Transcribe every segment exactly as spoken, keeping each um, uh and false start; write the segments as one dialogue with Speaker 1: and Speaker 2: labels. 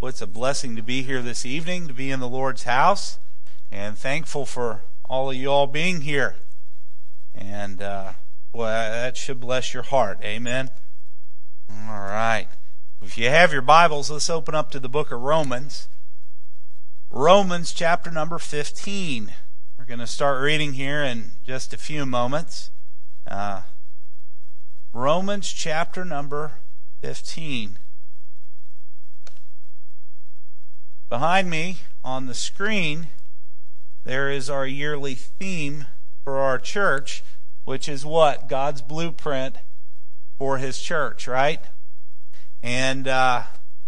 Speaker 1: it's a blessing to be here this evening, to be in the Lord's house, and thankful for all of you all being here. And uh, well, that should bless your heart. Amen. All right. If you have your Bibles, let's open up to the book of Romans. Romans chapter number fifteen. We're going to start reading here in just a few moments. Uh, Romans chapter number fifteen. Behind me on the screen, there is our yearly theme for our church, which is what? God's blueprint for His church, right? And uh,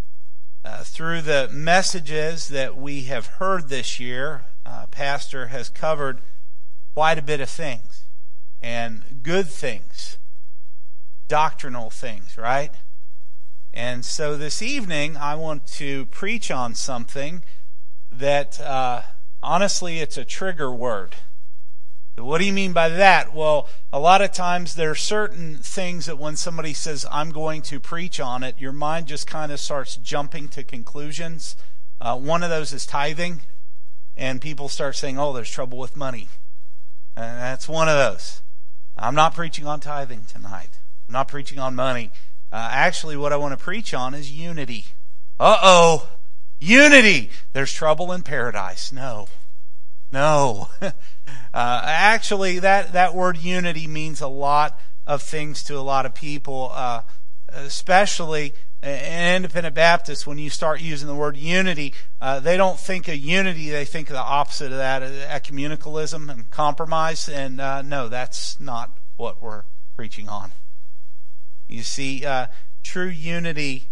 Speaker 1: uh, through the messages that we have heard this year, uh, Pastor has covered quite a bit of things, and good things, doctrinal things, right? And so this evening, I want to preach on something that, uh, honestly, it's a trigger word. What do you mean by that? Well, a lot of times there are certain things that when somebody says, I'm going to preach on it, your mind just kind of starts jumping to conclusions. Uh, one of those is tithing, and people start saying, oh, there's trouble with money. And that's one of those. I'm not preaching on tithing tonight. I'm not preaching on money. Uh, actually, what I want to preach on is unity. Uh-oh, unity. There's trouble in paradise. No, no. uh, actually, that, that word unity means a lot of things to a lot of people, uh, especially in Independent Baptists. When you start using the word unity, uh, they don't think of unity. They think of the opposite of that, ecumenicalism and compromise. And uh, no, that's not what we're preaching on. You see, uh, true unity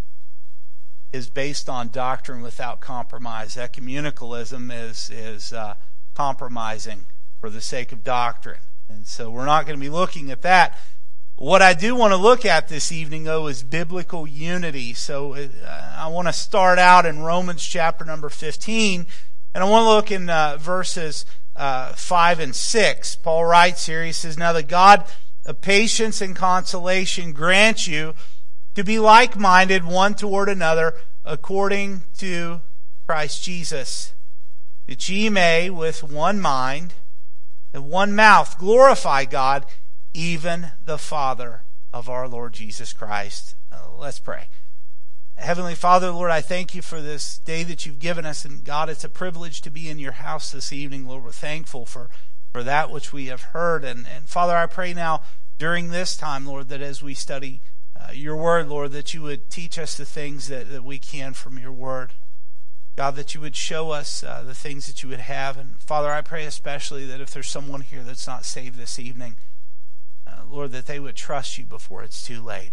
Speaker 1: is based on doctrine without compromise. Ecumenicalism is is uh, compromising for the sake of doctrine. And so we're not going to be looking at that. What I do want to look at this evening, though, is biblical unity. So uh, I want to start out in Romans chapter number fifteen, and I want to look in uh, verses uh, five and six. Paul writes here, he says, now the God of patience and consolation grant you to be like-minded one toward another according to Christ Jesus, that ye may with one mind and one mouth glorify God, even the Father of our Lord Jesus Christ. Uh, let's pray. Heavenly Father, Lord, I thank you for this day that you've given us, and God, it's a privilege to be in your house this evening. Lord, we're thankful for for that which we have heard. And, and Father, I pray now during this time, Lord, that as we study uh, your word, Lord, that you would teach us the things that, that we can from your word. God, that you would show us uh, the things that you would have. And Father, I pray especially that if there's someone here that's not saved this evening, uh, Lord, that they would trust you before it's too late.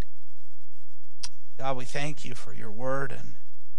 Speaker 1: God, we thank you for your word. And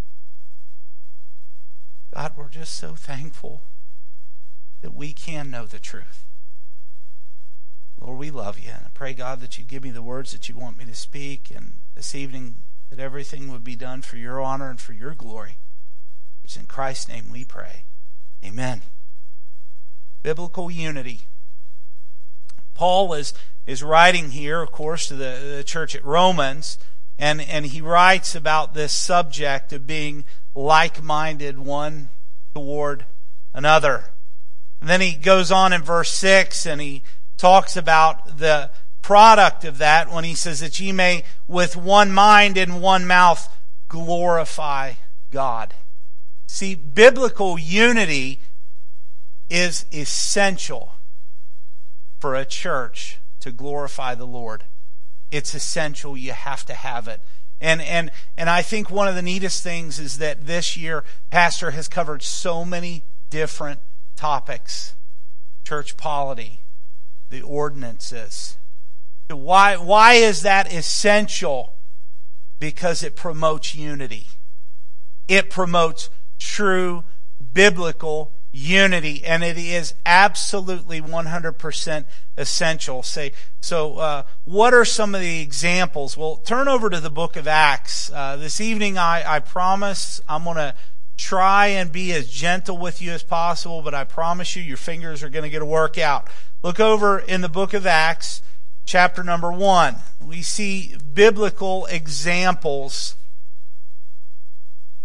Speaker 1: God, we're just so thankful that we can know the truth. Lord, we love you, and I pray, God, that you'd give me the words that you want me to speak, and this evening that everything would be done for your honor and for your glory. It's in Christ's name we pray. Amen. Biblical unity. Paul is, is writing here, of course, to the, the church at Romans, and, and he writes about this subject of being like-minded one toward another. And then he goes on in verse six, and he talks about the product of that when he says that ye may with one mind and one mouth glorify God. See, biblical unity is essential for a church to glorify the Lord. It's essential. You have to have it. And and and I think one of the neatest things is that this year, Pastor has covered so many different topics. Church polity, the ordinances. Why, why is that essential? Because it promotes unity. It promotes true biblical unity, and it is absolutely one hundred percent essential. Say, so uh, what are some of the examples? Well, turn over to the book of Acts. Uh, this evening, I, I promise I'm going to try and be as gentle with you as possible, but I promise you your fingers are going to get a workout. Look over in the book of Acts, chapter number one. We see biblical examples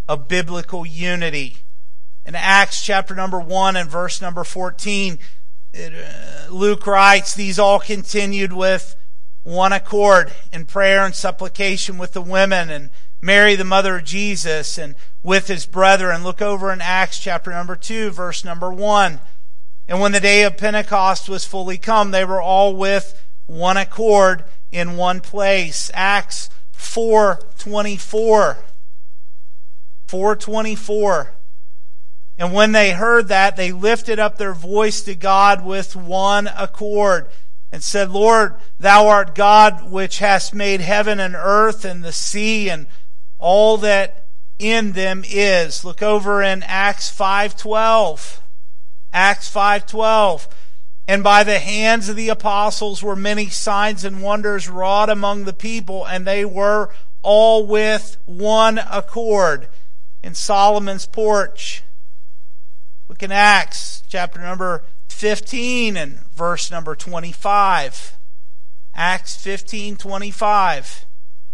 Speaker 1: of biblical unity. In Acts chapter number one and verse number fourteen, it, uh, Luke writes, "These all continued with one accord in prayer and supplication with the women, and Mary the mother of Jesus, and with his brethren." Look over in Acts chapter number two, verse number one. "And when the day of Pentecost was fully come, they were all with one accord in one place." Acts four twenty-four. four twenty-four. "And when they heard that, they lifted up their voice to God with one accord, and said, Lord, thou art God, which hast made heaven and earth and the sea and all that in them is." Look over in Acts five twelve. Acts five twelve. "And by the hands of the apostles were many signs and wonders wrought among the people, and they were all with one accord in Solomon's porch." Look in Acts chapter number fifteen and verse number twenty-five. Acts fifteen twenty-five.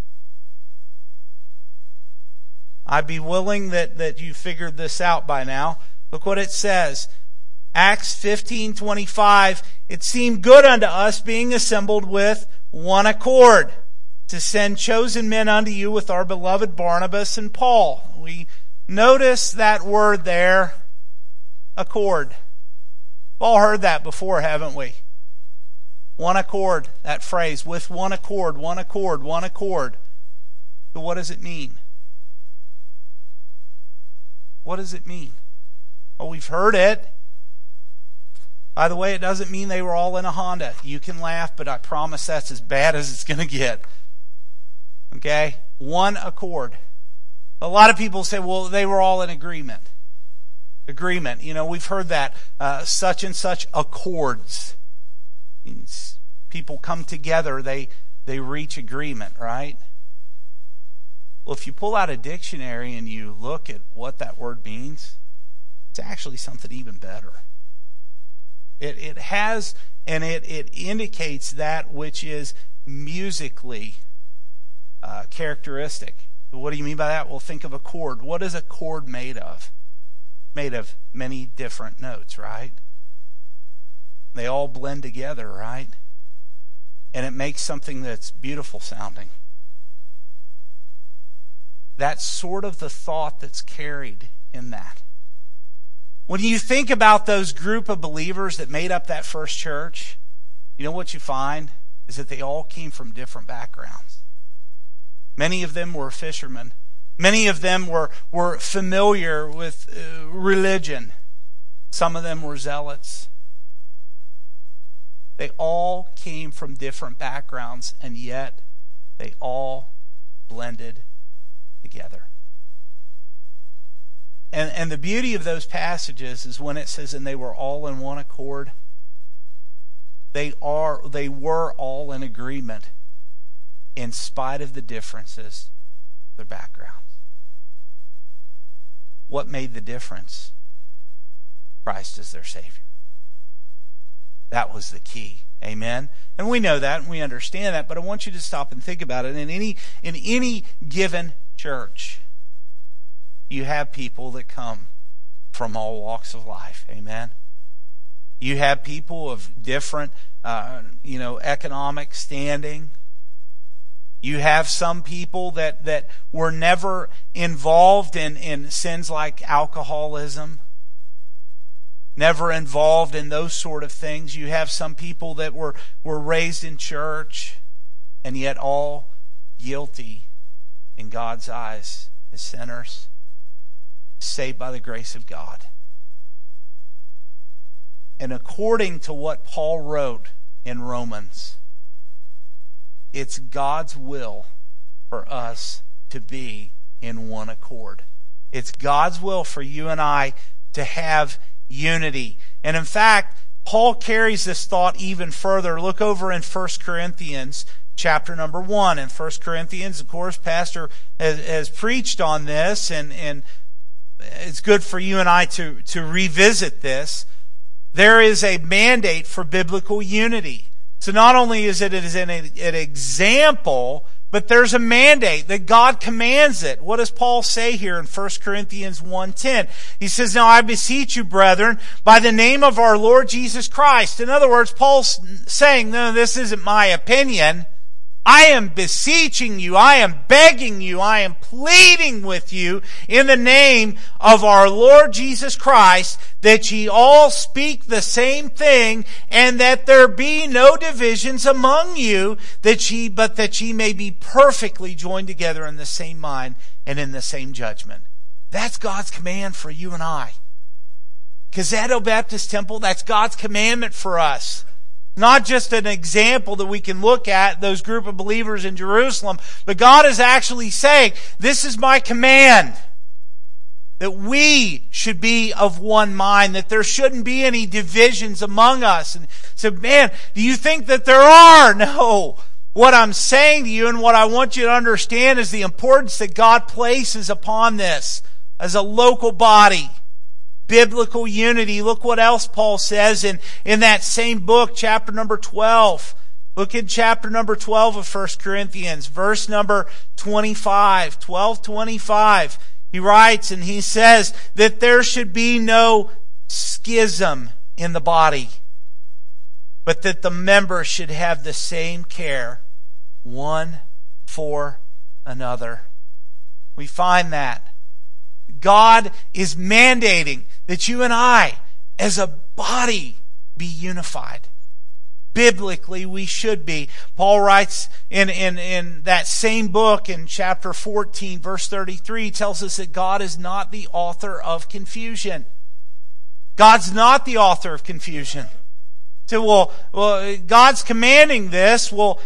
Speaker 1: I'd be willing that, that you figured this out by now. Look what it says. Acts fifteen twenty-five. "It seemed good unto us, being assembled with one accord, to send chosen men unto you with our beloved Barnabas and Paul." We notice that word there, accord. We've all heard that before, haven't we? One accord, that phrase, with one accord, one accord, one accord. So what does it mean? What does it mean? Well, we've heard it. By the way, it doesn't mean they were all in a Honda. You can laugh, but I promise that's as bad as it's going to get. Okay? One accord. A lot of people say, well, they were all in agreement. Agreement. You know, we've heard that. Uh, such and such accords. Means people come together, they, they reach agreement, right? Well, if you pull out a dictionary and you look at what that word means, it's actually something even better. It it has, and it, it indicates that which is musically uh, characteristic. What do you mean by that? Well, think of a chord. What is a chord made of? Made of many different notes, right? They all blend together, right? And it makes something that's beautiful sounding. That's sort of the thought that's carried in that. When you think about those group of believers that made up that first church, you know what you find is that they all came from different backgrounds. Many of them were fishermen. Many of them were, were familiar with uh, religion. Some of them were zealots. They all came from different backgrounds, and yet they all blended together. And, and the beauty of those passages is when it says, and they were all in one accord, they are they were all in agreement in spite of the differences of their backgrounds. What made the difference? Christ is their Savior. That was the key. Amen? And we know that and we understand that, but I want you to stop and think about it. In any, in any given church, you have people that come from all walks of life. Amen? You have people of different, uh, you know, economic standing. You have some people that, that were never involved in, in sins like alcoholism, never involved in those sort of things. You have some people that were, were raised in church and yet all guilty in God's eyes as sinners, saved by the grace of God. And according to what Paul wrote in Romans, it's God's will for us to be in one accord. It's God's will for you and I to have unity. And in fact, Paul carries this thought even further. Look over in First Corinthians chapter number one. In First Corinthians, of course, Pastor has, has preached on this, and, and it's good for you and I to, to revisit this. There is a mandate for biblical unity. So not only is it an, an example But there's a mandate that God commands it. What does Paul say here in First Corinthians one ten? He says, now I beseech you, brethren, by the name of our Lord Jesus Christ. In other words, Paul's saying, no, this isn't my opinion. I am beseeching you, I am begging you, I am pleading with you in the name of our Lord Jesus Christ that ye all speak the same thing, and that there be no divisions among you, that ye, but that ye may be perfectly joined together in the same mind and in the same judgment. That's God's command for you and I. Cazzetto Baptist Temple, that's God's commandment for us. Not just an example that we can look at, those group of believers in Jerusalem, but God is actually saying, this is my command. That we should be of one mind, that there shouldn't be any divisions among us. And so, man, do you think that there are? No. What I'm saying to you and what I want you to understand is the importance that God places upon this as a local body. Biblical unity. Look what else Paul says in, in that same book, chapter number twelve. Look at chapter number twelve of First Corinthians, verse number twenty-five. twelve twenty-five. He writes and he says that there should be no schism in the body, but that the members should have the same care one for another. We find that God is mandating that you and I, as a body, be unified. Biblically, we should be. Paul writes in, in, in that same book in chapter fourteen, verse thirty-three, tells us that God is not the author of confusion. God's not the author of confusion. So, well, well, God's commanding this. Well,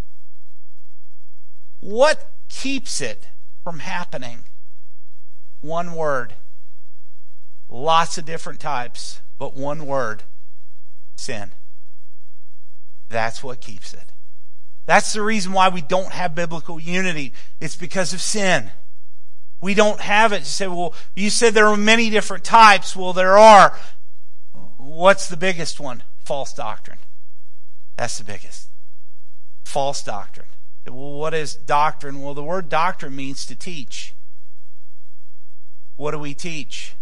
Speaker 1: what keeps it from happening? One word. Lots of different types, but one word. Sin. That's what keeps it. That's the reason why we don't have biblical unity. It's because of sin. We don't have it. You say, well, you said there are many different types. Well, there are. What's the biggest one? False doctrine. That's the biggest. False doctrine. Well, what is doctrine? Well, the word doctrine means to teach. What do we teach?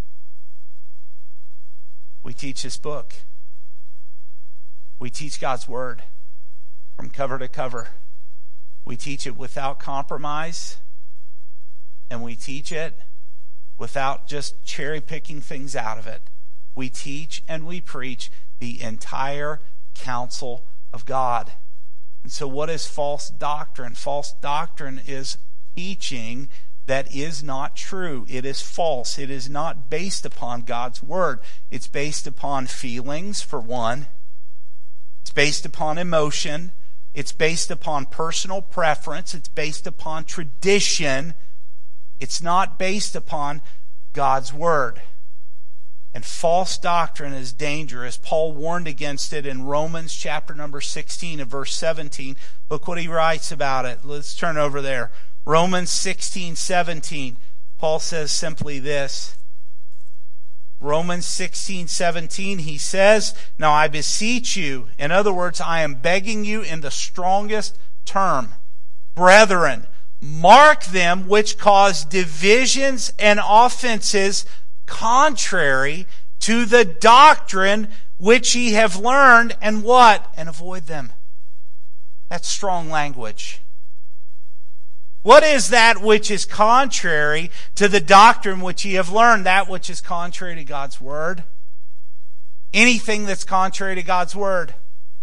Speaker 1: We teach this book. We teach God's Word from cover to cover. We teach it without compromise, and we teach it without just cherry-picking things out of it. We teach and we preach the entire counsel of God. And so what is false doctrine? False doctrine is teaching that is not true. It is false. It is not based upon God's Word. It's based upon feelings, for one. It's based upon emotion. It's based upon personal preference. It's based upon tradition. It's not based upon God's Word. And false doctrine is dangerous. Paul warned against it in Romans chapter number sixteen and verse seventeen. Look what he writes about it. Let's turn over there. Romans sixteen seventeen. Paul says simply this. Romans sixteen seventeen, he says, now I beseech you, in other words, I am begging you in the strongest term, brethren, mark them which cause divisions and offenses contrary to the doctrine which ye have learned, and what? And avoid them. That's strong language. What is that which is contrary to the doctrine which ye have learned? That which is contrary to God's Word. Anything that's contrary to God's Word.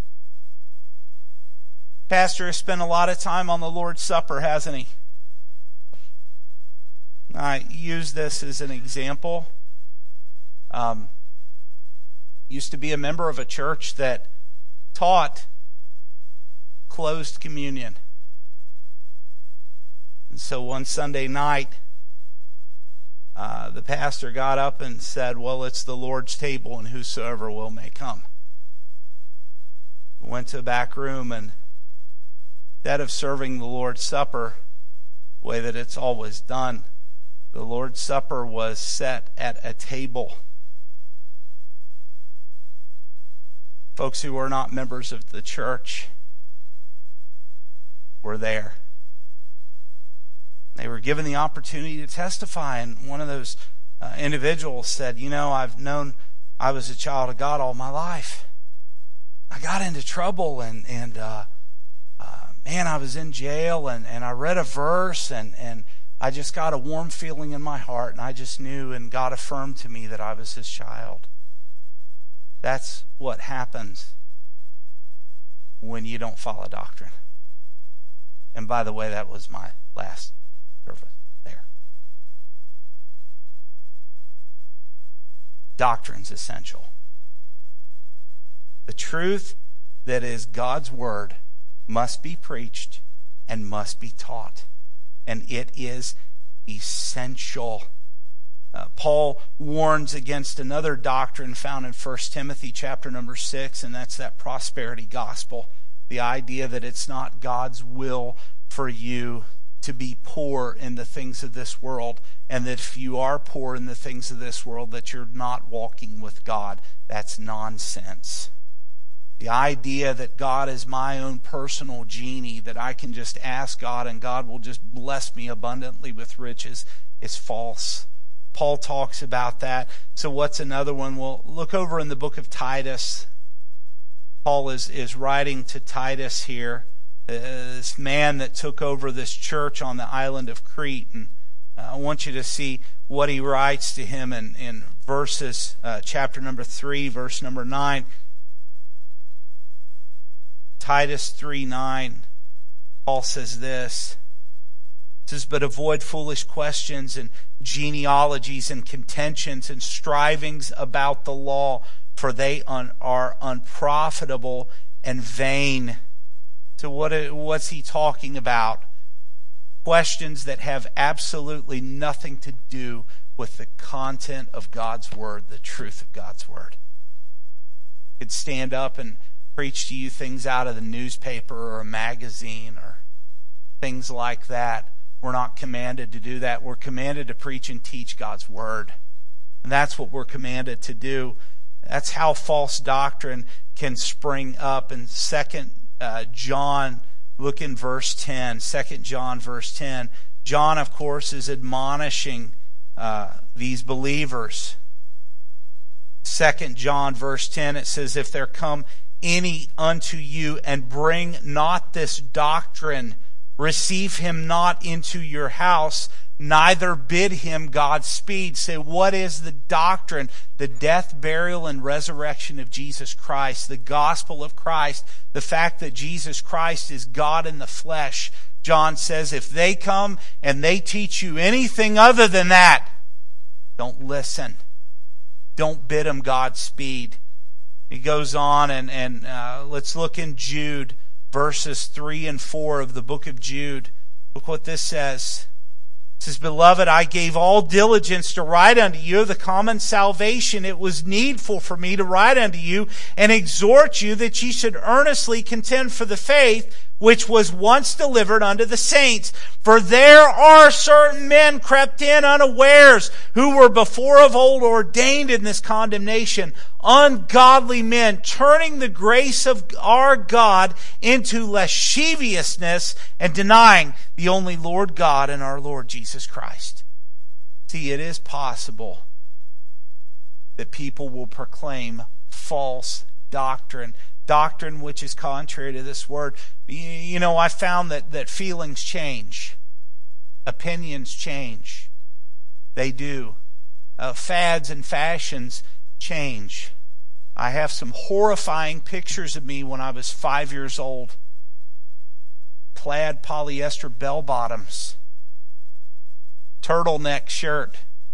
Speaker 1: Pastor has spent a lot of time on the Lord's Supper, hasn't he? I use this as an example. Um, used to be a member of a church that taught closed communion. And so one Sunday night, uh, the pastor got up and said, well, it's the Lord's table, and whosoever will may come. Went to the back room, and instead of serving the Lord's Supper the way that it's always done, the Lord's Supper was set at a table. Folks who were not members of the church were there. They were given the opportunity to testify, and one of those uh, individuals said, you know, I've known I was a child of God all my life. I got into trouble, and, and uh, uh, man, I was in jail, and, and I read a verse, and, and I just got a warm feeling in my heart, and I just knew, and God affirmed to me that I was his child. That's what happens when you don't follow doctrine. And by the way, that was my last service there. Doctrine's essential. The truth that is God's word must be preached and must be taught. And it is essential. Uh, Paul warns against another doctrine found in First Timothy chapter number six, and that's that prosperity gospel. The idea that it's not God's will for you to be poor in the things of this world, and that if you are poor in the things of this world, that you're not walking with God. That's nonsense. The idea that God is my own personal genie, that I can just ask God and God will just bless me abundantly with riches, is false. Paul talks about that. So what's another one? Well, look over in the book of Titus. Paul is, is writing to Titus here, uh, this man that took over this church on the island of Crete. And uh, I want you to see what he writes to him in, in verses, uh, chapter number three, verse number nine. Titus three nine, Paul says this. It says, but avoid foolish questions and genealogies and contentions and strivings about the law, for they un, are unprofitable and vain. So what, what's he talking about? Questions that have absolutely nothing to do with the content of God's word, the truth of God's word. You could stand up and preach to you things out of the newspaper or a magazine or things like that. We're not commanded to do that. We're commanded to preach and teach God's word. And that's what we're commanded to do. That's how false doctrine can spring up. In Second uh, John, look in verse ten. Second John, verse ten. John, of course, is admonishing uh, these believers. Second John, verse ten, it says, if there come any unto you and bring not this doctrine, receive him not into your house, neither bid him Godspeed. Say, what is the doctrine? The death, burial, and resurrection of Jesus Christ, the gospel of Christ, the fact that Jesus Christ is God in the flesh. John says, if they come and they teach you anything other than that, don't listen. Don't bid them Godspeed. He goes on, and, and uh, let's look in Jude, verses three and four of the book of Jude. Look what this says. It says, beloved, I gave all diligence to write unto you of the common salvation. It was needful for me to write unto you and exhort you that ye should earnestly contend for the faith which was once delivered unto the saints. For there are certain men crept in unawares, who were before of old ordained in this condemnation, ungodly men, turning the grace of our God into lasciviousness, and denying the only Lord God and our Lord Jesus Christ. See, it is possible that people will proclaim false doctrine, doctrine which is contrary to this word. You know, I found that, that feelings change. Opinions change. They do. Uh, fads and fashions change. I have some horrifying pictures of me when I was five years old. Plaid polyester bell bottoms. Turtleneck shirt.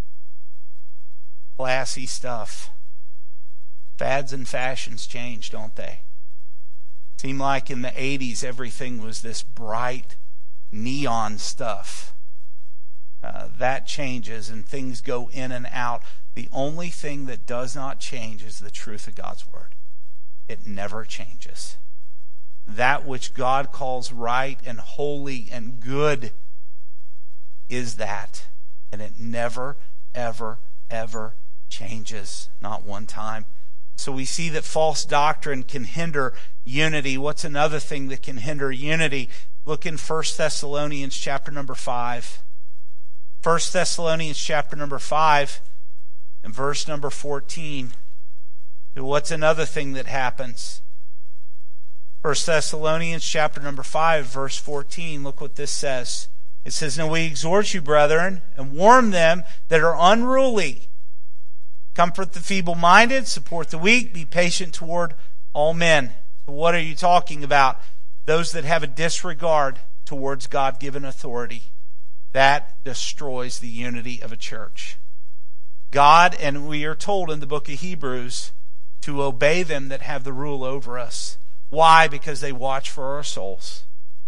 Speaker 1: Classy stuff. Fads and fashions change, don't they? Seemed like in the eighties everything was this bright neon stuff. Uh, that changes and things go in and out. The only thing that does not change is the truth of God's word. It never changes. That which God calls right and holy and good is that. And it never, ever, ever changes. Not one time. So we see that false doctrine can hinder unity. What's another thing that can hinder unity? Look in First Thessalonians chapter number five. First Thessalonians chapter number five and verse number fourteen. What's another thing that happens? First Thessalonians chapter number five, verse fourteen. Look what this says. It says, "Now we exhort you, brethren, and warn them that are unruly. Comfort the feeble-minded, support the weak, be patient toward all men." So what are you talking about? Those that have a disregard towards God-given authority. That destroys the unity of a church. God, and we are told in the book of Hebrews, to obey them that have the rule over us. Why? Because they watch for our souls.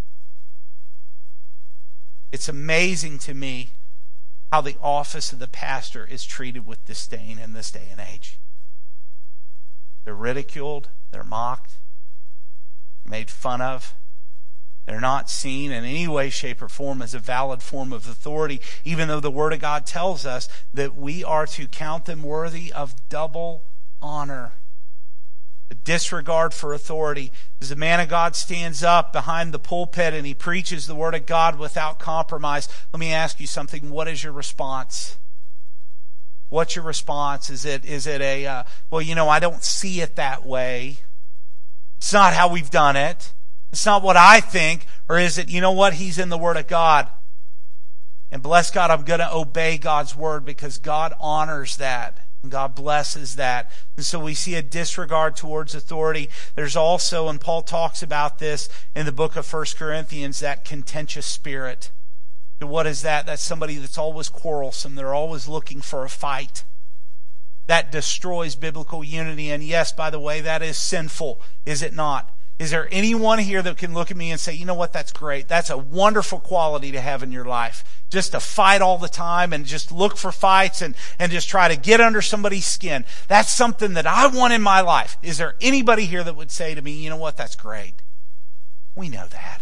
Speaker 1: It's amazing to me how the office of the pastor is treated with disdain in this day and age. They're ridiculed, they're mocked, made fun of. They're not seen in any way, shape, or form as a valid form of authority, even though the Word of God tells us that we are to count them worthy of double honor. A disregard for authority. As the man of God stands up behind the pulpit and he preaches the Word of God without compromise, let me ask you something. What is your response? What's your response? Is it is it a, uh, well, you know, I don't see it that way. It's not how we've done it. It's not what I think. Or is it, you know what, he's in the Word of God. And bless God, I'm going to obey God's Word because God honors that. And God blesses that. And so we see a disregard towards authority. There's also, and Paul talks about this in the book of First Corinthians, that contentious spirit. And what is that? That's somebody that's always quarrelsome. They're always looking for a fight. That destroys biblical unity. And yes, by the way, that is sinful, is it not? Is there anyone here that can look at me and say, you know what, that's great. That's a wonderful quality to have in your life. Just to fight all the time and just look for fights and, and just try to get under somebody's skin. That's something that I want in my life. Is there anybody here that would say to me, you know what, that's great? We know that.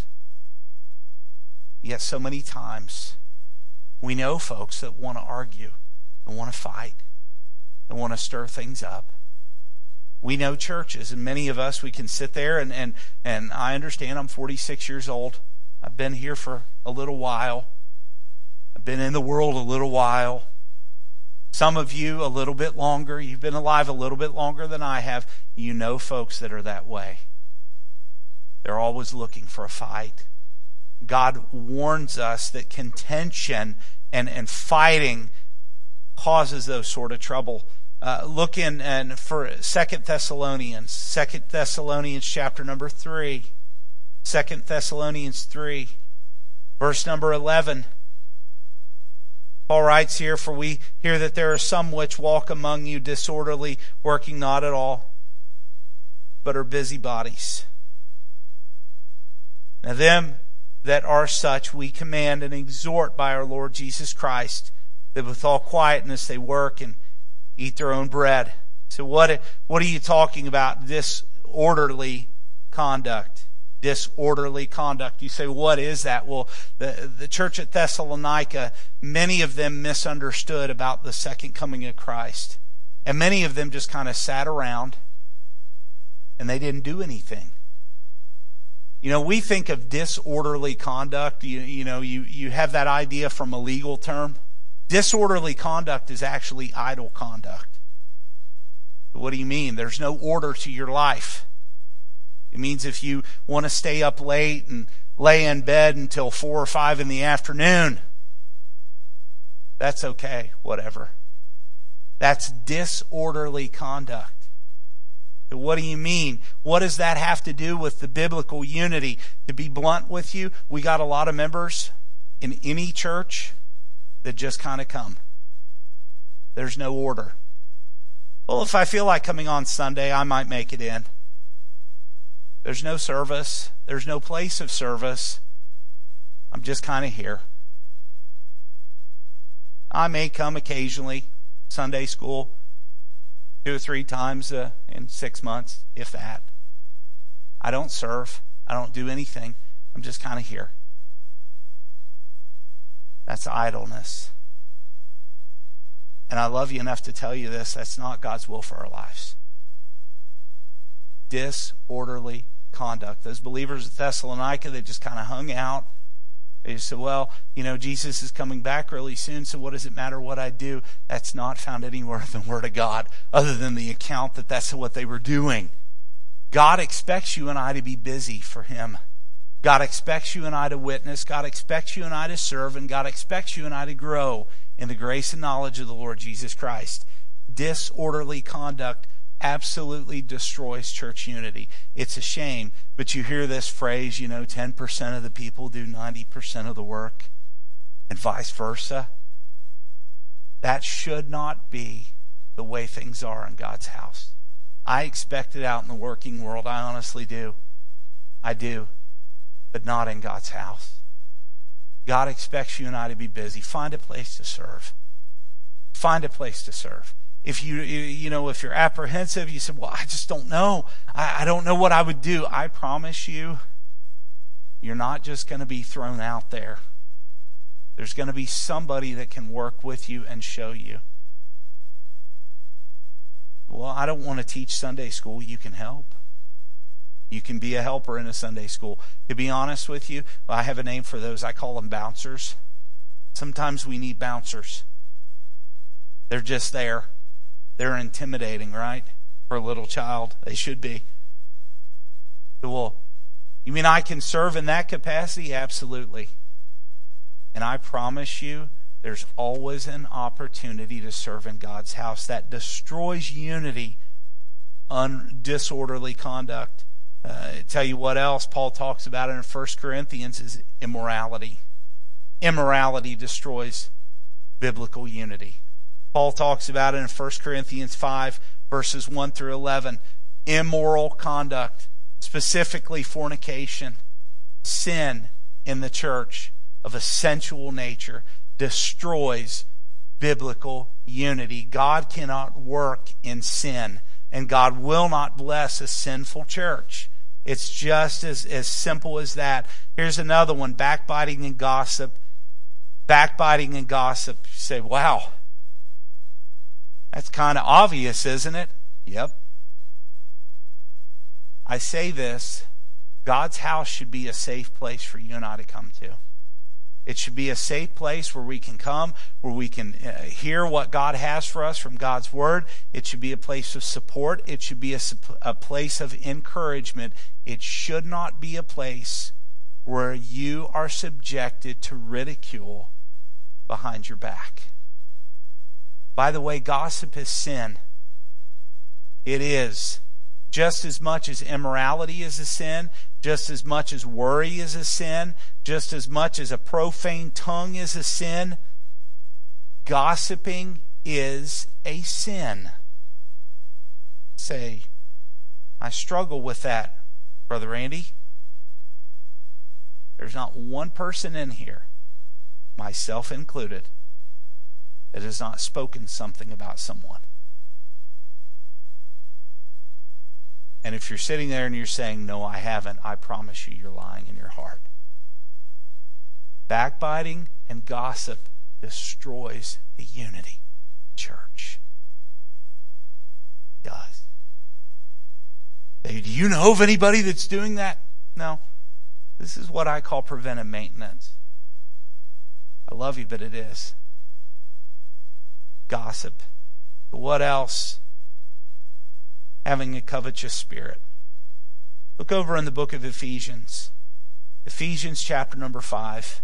Speaker 1: Yet so many times we know folks that want to argue and want to fight and want to stir things up. We know churches, and many of us, we can sit there, and, and, and I understand I'm forty-six years old. I've been here for a little while. I've been in the world a little while. Some of you a little bit longer. You've been alive a little bit longer than I have. You know folks that are that way. They're always looking for a fight. God warns us that contention and, and fighting causes those sort of trouble. Uh, look in and for Second Thessalonians, Second Thessalonians chapter number three, Second Thessalonians three, verse number eleven. Paul writes here, "For we hear that there are some which walk among you disorderly, working not at all, but are busybodies. Now them that are such we command and exhort by our Lord Jesus Christ, that with all quietness they work and eat their own bread." So what, what are you talking about? Disorderly conduct. Disorderly conduct. You say, what is that? Well, the, the church at Thessalonica, many of them misunderstood about the second coming of Christ. And many of them just kind of sat around and they didn't do anything. You know, we think of disorderly conduct. You, you know, you, you have that idea from a legal term. Disorderly conduct is actually idle conduct. What do you mean? There's no order to your life. It means if you want to stay up late and lay in bed until four or five in the afternoon, that's okay, whatever. That's disorderly conduct. So what do you mean? What does that have to do with the biblical unity? To be blunt with you, we got a lot of members in any church that just kind of come. There's no order. Well, if I feel like coming on Sunday, I might make it in. There's no service. There's no place of service. I'm just kind of here. I may come occasionally, Sunday school, two or three times uh, in six months, if that. I don't serve. I don't do anything. I'm just kind of here. That's idleness. And I love you enough to tell you this, that's not God's will for our lives. Disorderly conduct. Those believers at Thessalonica, they just kind of hung out. You say, well, you know, Jesus is coming back really soon, so what does it matter what I do? That's not found anywhere in the Word of God, other than the account that that's what they were doing. God expects you and I to be busy for Him. God expects you and I to witness. God expects you and I to serve. And God expects you and I to grow in the grace and knowledge of the Lord Jesus Christ. Disorderly conduct absolutely destroys church unity. It's a shame, but you hear this phrase, you know, ten percent of the people do ninety percent of the work, and vice versa. That should not be the way things are in God's house. I expect it out in the working world. I honestly do. I do. But not in God's house. God expects you and I to be busy. Find a place to serve. Find a place to serve. If you, you know, if you're apprehensive, you say, well, I just don't know. I, I don't know what I would do. I promise you, you're not just going to be thrown out there. There's going to be somebody that can work with you and show you. Well, I don't want to teach Sunday school. You can help. You can be a helper in a Sunday school. To be honest with you, I have a name for those. I call them bouncers. Sometimes we need bouncers. They're just there. They're intimidating, right? For a little child. They should be. Well, you mean I can serve in that capacity? Absolutely. And I promise you, there's always an opportunity to serve in God's house. That destroys unity, un- disorderly conduct. Uh, tell you what else Paul talks about in First Corinthians is immorality. Immorality destroys biblical unity. Paul talks about it in First Corinthians five, verses one through eleven. Immoral conduct, specifically fornication, sin in the church of a sensual nature, destroys biblical unity. God cannot work in sin, and God will not bless a sinful church. It's just as, as simple as that. Here's another one, backbiting and gossip. Backbiting and gossip. You say, wow, that's kind of obvious, isn't it? Yep. I say this, God's house should be a safe place for you and I to come to. It should be a safe place where we can come, where we can uh, hear what God has for us from God's Word. It should be a place of support. It should be a, a place of encouragement. It should not be a place where you are subjected to ridicule behind your back. By the way, gossip is sin. It is. Just as much as immorality is a sin, just as much as worry is a sin, just as much as a profane tongue is a sin, gossiping is a sin. Say, I struggle with that, Brother Andy. There's not one person in here, myself included, that has not spoken something about someone. And if you're sitting there and you're saying, no, I haven't, I promise you, you're lying in your heart. Backbiting and gossip destroys the unity of the church. It does. Hey, do you know of anybody that's doing that? No. This is what I call preventive maintenance. I love you, but it is. Gossip. But what else? Having a covetous spirit. Look over in the book of Ephesians. Ephesians chapter number five.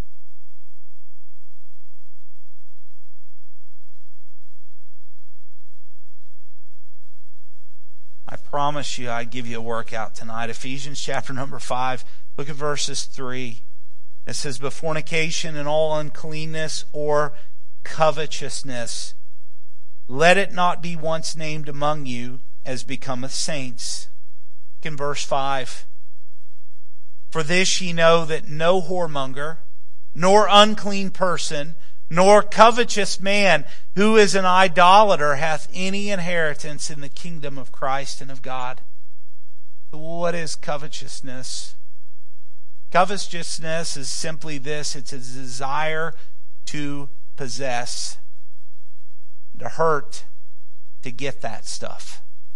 Speaker 1: I promise you I give you a workout tonight. Ephesians chapter number five. Look at verses three. It says, but fornication and all uncleanness or covetousness, let it not be once named among you, as becometh saints. In verse five. For this ye know that no whoremonger, nor unclean person, nor covetous man who is an idolater hath any inheritance in the kingdom of Christ and of God. What is covetousness? Covetousness is simply this. It's a desire to possess, to hurt, to get that stuff.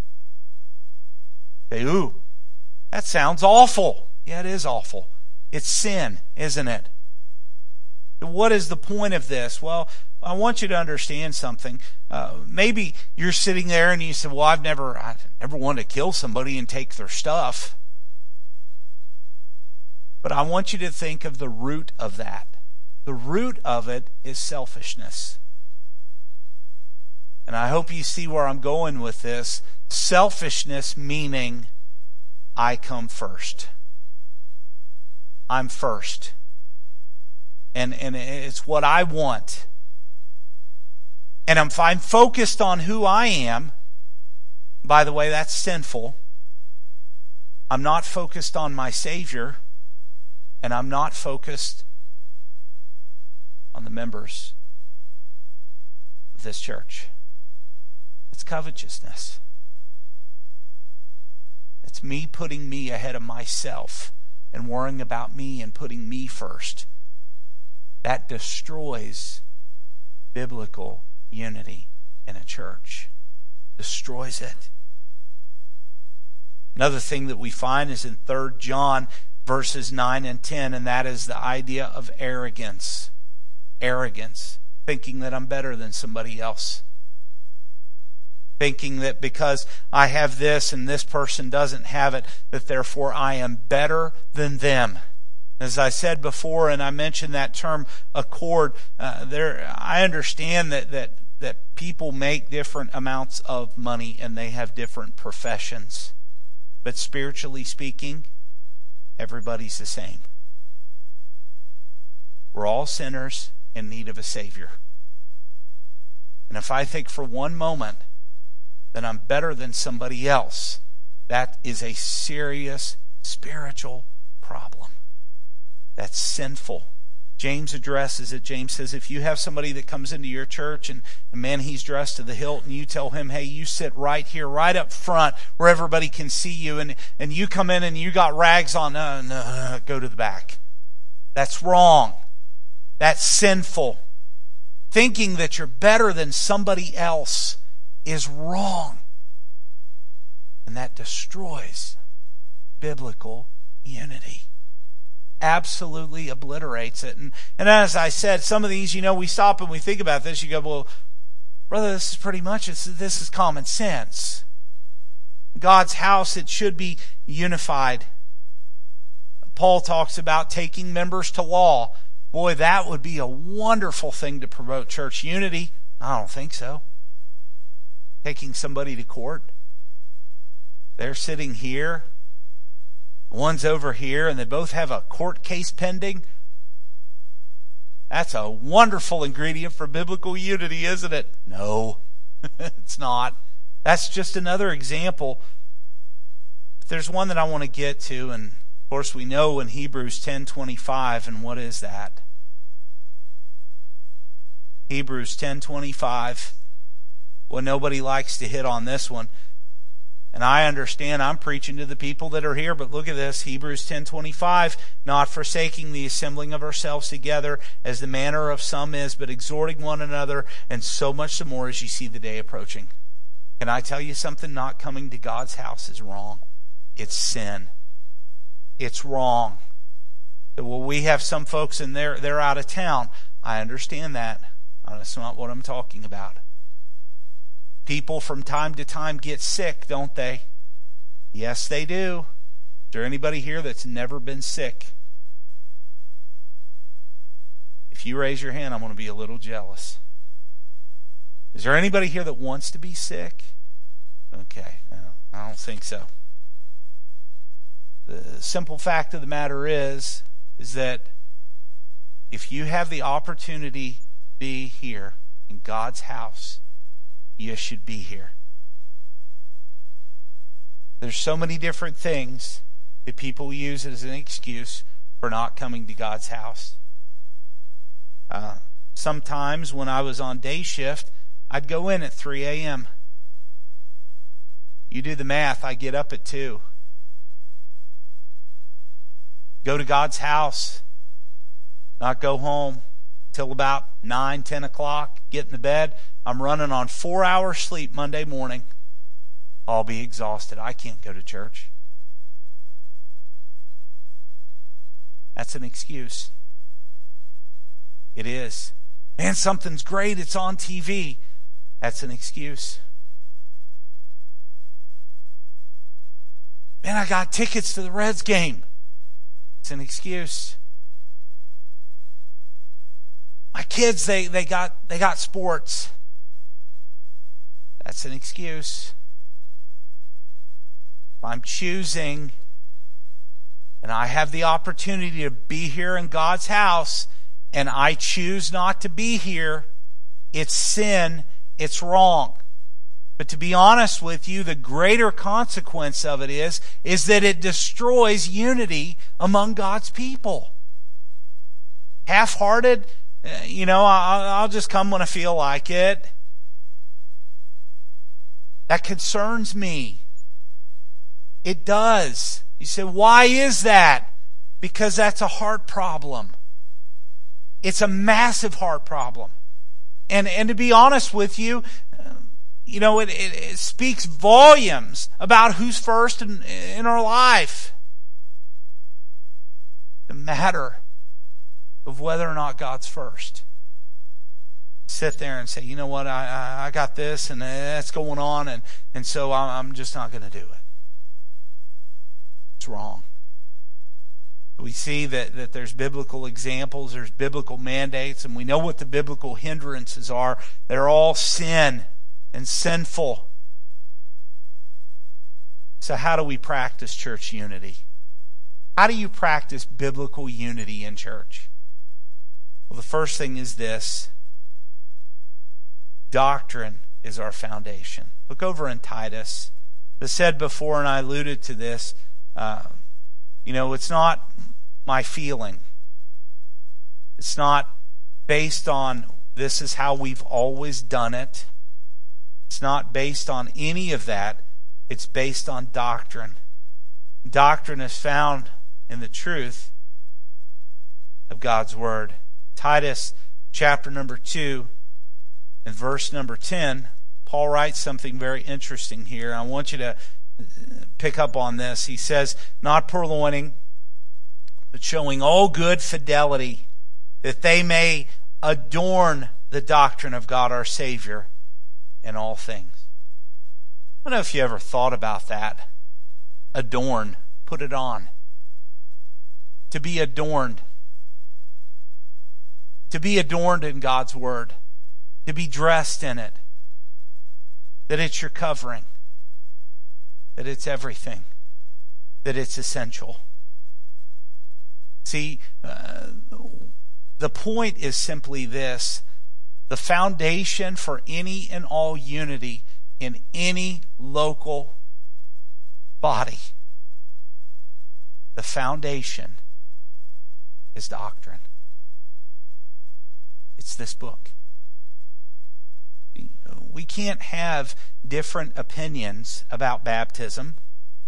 Speaker 1: Say, ooh, that sounds awful. Yeah, it is awful. It's sin, isn't it? What is the point of this? Well, I want you to understand something. Uh, maybe you're sitting there and you say, well, I've never, I never wanted to kill somebody and take their stuff. But I want you to think of the root of that. The root of it is selfishness. And I hope you see where I'm going with this. Selfishness meaning I come first. I'm first. And, and it's what I want. And if I'm focused on who I am, by the way, that's sinful. I'm not focused on my Savior, and I'm not focused on the members of this church. It's covetousness. It's me putting me ahead of myself and worrying about me and putting me first. That destroys biblical unity in a church. Destroys it. Another thing that we find is in Third John verses nine and ten, and that is the idea of arrogance. Arrogance. Thinking that I'm better than somebody else. Thinking that because I have this and this person doesn't have it, that therefore I am better than them. As I said before, and I mentioned that term accord, uh, there I understand that, that that people make different amounts of money and they have different professions. But spiritually speaking, everybody's the same. We're all sinners in need of a Savior. And if I think for one moment that I'm better than somebody else, that is a serious spiritual problem. That's sinful. James addresses it. James says, if you have somebody that comes into your church and, and man, he's dressed to the hilt, and you tell him, hey, you sit right here, right up front where everybody can see you, and, and you come in and you got rags on, no, no, go to the back. That's wrong. That's sinful. Thinking that you're better than somebody else is wrong. And that destroys biblical unity. Absolutely obliterates it. And, and as I said, some of these, you know, we stop and we think about this. You go, well, brother, this is pretty much, it's, this is common sense. God's house, it should be unified. Paul talks about taking members to law. Boy, that would be a wonderful thing to promote church unity. I don't think so. Taking somebody to court. They're sitting here. One's over here, and they both have a court case pending. That's a wonderful ingredient for biblical unity, isn't it? No, it's not. That's just another example. There's one that I want to get to, and of course we know in Hebrews ten twenty-five, and what is that? Hebrews ten twenty-five. Well, nobody likes to hit on this one. And I understand I'm preaching to the people that are here, but look at this, Hebrews ten twenty-five, not forsaking the assembling of ourselves together as the manner of some is, but exhorting one another, and so much the more as you see the day approaching. Can I tell you something? Not coming to God's house is wrong. It's sin. It's wrong. Well, we have some folks and they're, they're out of town. I understand that. That's not what I'm talking about. People from time to time get sick, don't they? Yes, they do. Is there anybody here that's never been sick? If you raise your hand, I'm going to be a little jealous. Is there anybody here that wants to be sick? Okay, no, I don't think so. The simple fact of the matter is, is that if you have the opportunity to be here in God's house, you should be here. There's so many different things that people use as an excuse for not coming to God's house. Uh, sometimes when I was on day shift, I'd go in at three a.m. You do the math, I get up at two. Go to God's house, not go home till about nine, ten o'clock, get in the bed. I'm running on four hours sleep Monday morning. I'll be exhausted. I can't go to church. That's an excuse. It is. Man, something's great. It's on T V. That's an excuse. Man, I got tickets to the Reds game. It's an excuse. My kids, they, they got they got sports. That's an excuse. I'm choosing, and I have the opportunity to be here in God's house, and I choose not to be here. It's sin. It's wrong. But to be honest with you, the greater consequence of it is, is that it destroys unity among God's people. Half-hearted, you know, I'll just come when I feel like it. That concerns me. It does. You say, why is that? Because that's a heart problem. It's a massive heart problem. And, and to be honest with you, you know, it, it, it speaks volumes about who's first in, in our life. The matter of whether or not God's first. Sit there and say, you know what, I, I, I got this and that's going on, and, and so I'm just not going to do it. It's wrong. We see that, that there's biblical examples, there's biblical mandates, and we know what the biblical hindrances are. They're all sin and sinful. So how do we practice church unity? How do you practice biblical unity in church? Well, the first thing is this. Doctrine is our foundation. Look over in Titus. As I said before, and I alluded to this, uh, you know, it's not my feeling. It's not based on this is how we've always done it. It's not based on any of that. It's based on doctrine. Doctrine is found in the truth of God's Word. Titus chapter number two and verse number ten, Paul writes something very interesting here. I want you to pick up on this. He says, not purloining, but showing all good fidelity, that they may adorn the doctrine of God our Savior in all things. I don't know if you ever thought about that. Adorn. Put it on. To be adorned. To be adorned in God's Word. To be dressed in it. That it's your covering. That it's everything. That it's essential. See, uh, the point is simply this. The foundation for any and all unity in any local body. The foundation is doctrine. It's this book. We can't have different opinions about baptism.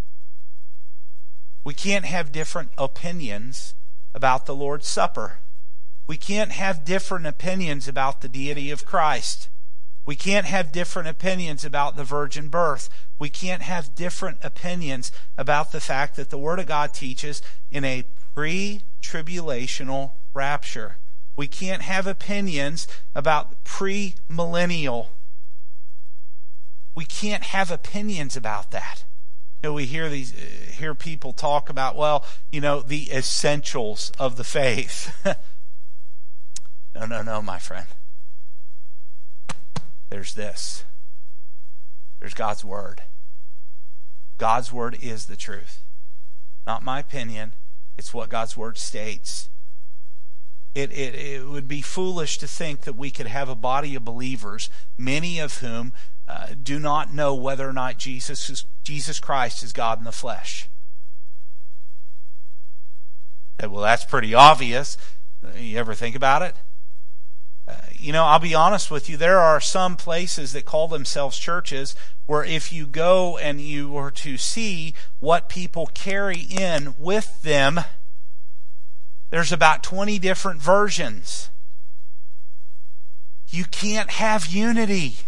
Speaker 1: We can't have different opinions about the Lord's Supper. We can't have different opinions about the deity of Christ. We can't have different opinions about the virgin birth. We can't have different opinions about the fact that the Word of God teaches in a pre-tribulational rapture. We can't have opinions about pre-millennial. We can't have opinions about that. You know, we hear these, uh, hear people talk about, well, you know, the essentials of the faith. No, no, no, my friend. There's this. There's God's Word. God's Word is the truth. Not my opinion. It's what God's Word states. It, it, it would be foolish to think that we could have a body of believers, many of whom uh, do not know whether or not Jesus is, Jesus Christ is God in the flesh. Well, that's pretty obvious. You ever think about it? Uh, you know, I'll be honest with you, there are some places that call themselves churches where if you go and you were to see what people carry in with them, there's about twenty different versions. You can't have unity.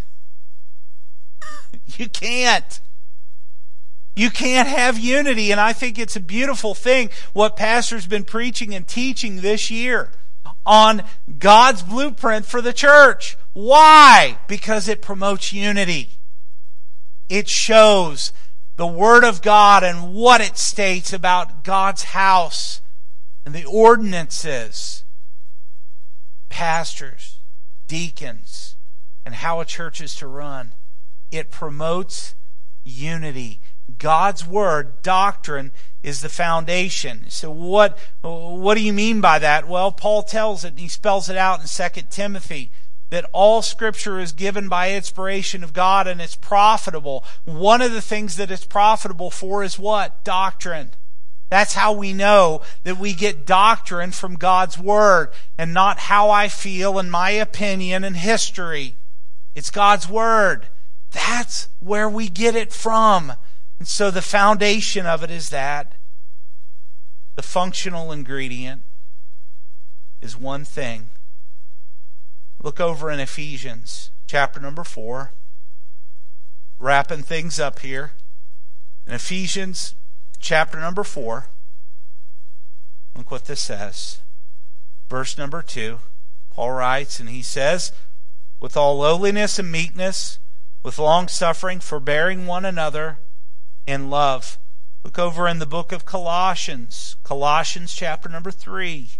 Speaker 1: You can't. You can't have unity, and I think it's a beautiful thing what Pastor's been preaching and teaching this year. on God's blueprint for the church. Why? Because it promotes unity. It shows the Word of God and what it states about God's house and the ordinances, pastors, deacons, and how a church is to run. It promotes unity. God's Word, doctrine, is the foundation. So what, what do you mean by that? Well, Paul tells it, and he spells it out in Second Timothy, that all Scripture is given by inspiration of God and it's profitable. One of the things that it's profitable for is what? Doctrine. That's how we know that we get doctrine from God's Word and not how I feel and my opinion and history. It's God's Word. That's where we get it from. And so the foundation of it is that. The functional ingredient is one thing. Look over in Ephesians chapter number four. Wrapping things up here. In Ephesians chapter number four. Look what this says. Verse number two. Paul writes, and he says, with all lowliness and meekness, with long suffering, forbearing one another in love. Look over in the book of Colossians. Colossians chapter number three.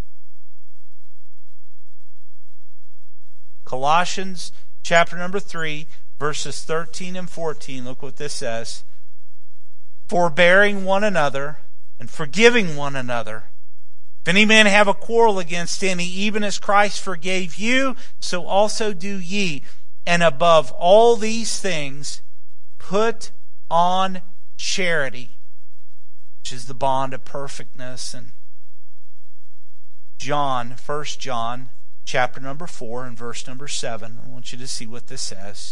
Speaker 1: Colossians chapter number three, verses thirteen and fourteen. Look what this says. Forbearing one another and forgiving one another. If any man have a quarrel against any, even as Christ forgave you, so also do ye. And above all these things, put on charity, which is the bond of perfectness. And John, First John, chapter number four and verse number seven. I want you to see what this says.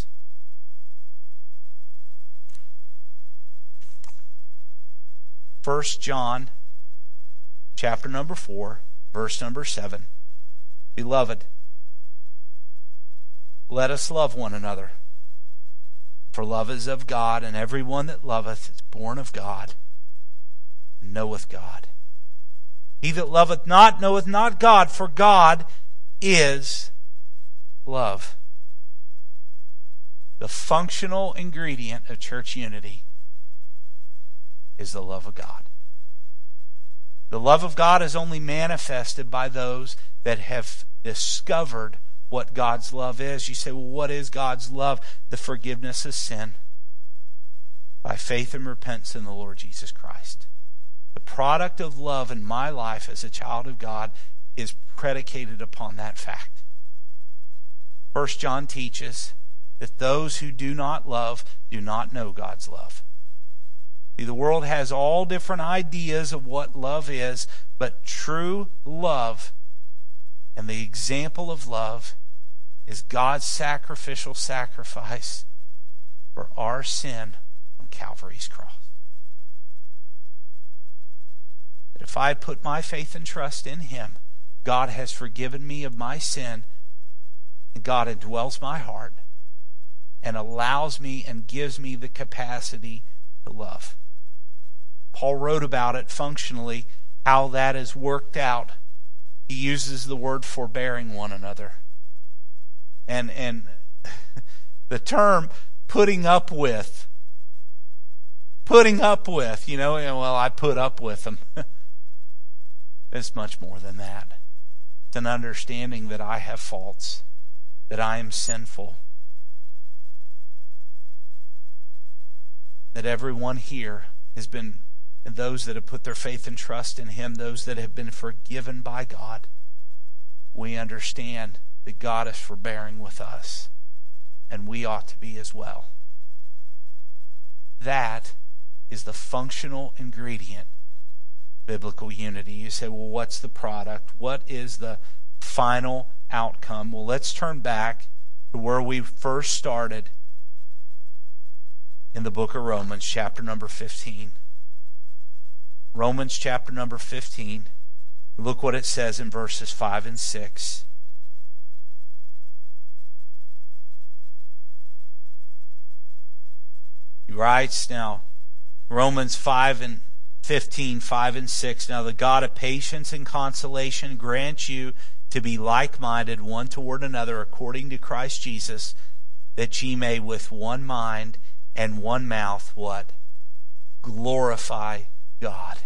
Speaker 1: First John, chapter number four, verse number seven. Beloved, let us love one another. For love is of God, and every one that loveth is born of God, and knoweth God. He that loveth not knoweth not God, for God is love. The functional ingredient of church unity is the love of God. The love of God is only manifested by those that have discovered what God's love is. You say, well, what is God's love? The forgiveness of sin by faith and repentance in the Lord Jesus Christ. The product of love in my life as a child of God is predicated upon that fact. First John teaches that those who do not love do not know God's love. See, the world has all different ideas of what love is, but true love and the example of love is God's sacrificial sacrifice for our sin on Calvary's cross. That if I put my faith and trust in Him, God has forgiven me of my sin, and God indwells my heart and allows me and gives me the capacity to love. Paul wrote about it functionally, how that is worked out. He uses the word forbearing one another. And and the term putting up with, putting up with, you know, well, I put up with them. It's much more than that. It's an understanding that I have faults, that I am sinful, that everyone here has been, and those that have put their faith and trust in Him, those that have been forgiven by God, we understand that God is forbearing with us, and we ought to be as well. That is the functional ingredient of biblical unity. You say, well, what's the product? What is the final outcome? Well, let's turn back to where we first started in the book of Romans, chapter number fifteen. Romans chapter number fifteen. Look what it says in verses five and six. He writes now, Romans five and fifteen, five and six. Now the God of patience and consolation grant you to be like-minded one toward another according to Christ Jesus, that ye may with one mind and one mouth, what? Glorify God.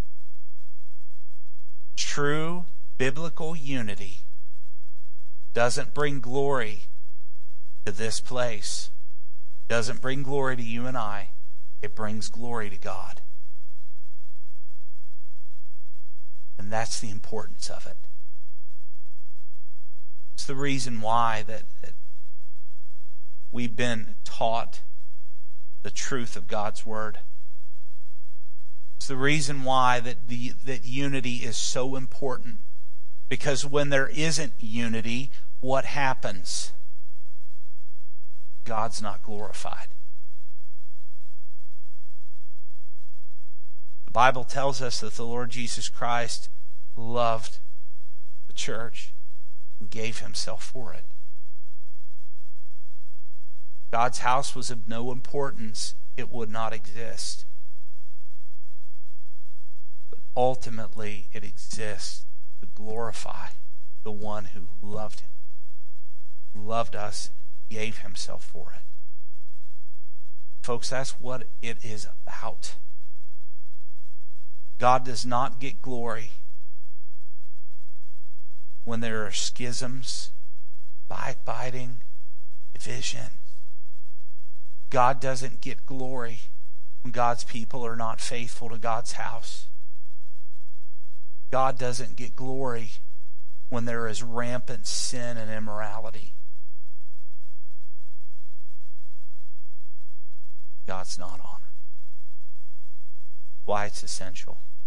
Speaker 1: True biblical unity doesn't bring glory to this place. Doesn't bring glory to you and I. It brings glory to God. And that's the importance of it. It's the reason why that, that we've been taught the truth of God's Word. It's the reason why that the that unity is so important. Because when there isn't unity, what happens? God's not glorified. The Bible tells us that the Lord Jesus Christ loved the church and gave himself for it. God's house was of no importance. It would not exist. But ultimately, it exists to glorify the one who loved him, who loved us, and gave himself for it. Folks, that's what it is about. God does not get glory when there are schisms, backbiting, divisions. God doesn't get glory when God's people are not faithful to God's house. God doesn't get glory when there is rampant sin and immorality. God's not honored. Why it's essential.